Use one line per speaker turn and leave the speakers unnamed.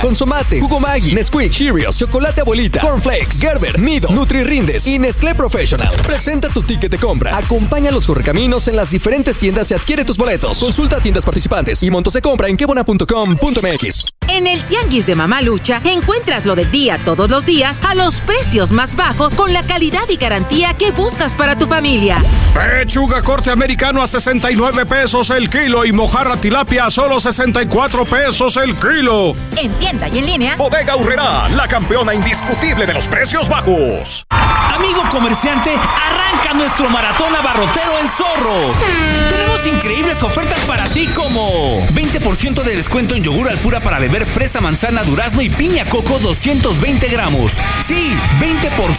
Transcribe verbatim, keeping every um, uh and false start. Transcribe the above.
Consomate, Jugo Maggi, Nesquik, Cheerios, Chocolate Abuelita, Cornflakes, Gerber, Nido, Nutri-Rindes y Nestlé Professional. Presenta tu ticket de compra. Acompaña los correcaminos en las diferentes tiendas y adquiere tus boletos. Consulta tiendas participantes y montos de compra en quebona punto com punto m x.
En el Tianguis de Mamá Lucha encuentras lo del día todos los días a los precios más bajos con la calidad y garantía que buscas para tu familia.
Pechuga corte americano a sesenta y nueve pesos el kilo y mojarra tilapia a solo sesenta y cuatro pesos el kilo.
En tienda y en línea.
Bodega Aurrerá, la campeona indiscutible de los precios bajos.
Amigo comerciante, arranca nuestro maratón abarrotero en Zorro. Tenemos increíbles ofertas para ti como veinte por ciento de descuento en yogur Alpura para beber fresa, manzana, durazno y piña coco doscientos veinte gramos. Sí, veinte por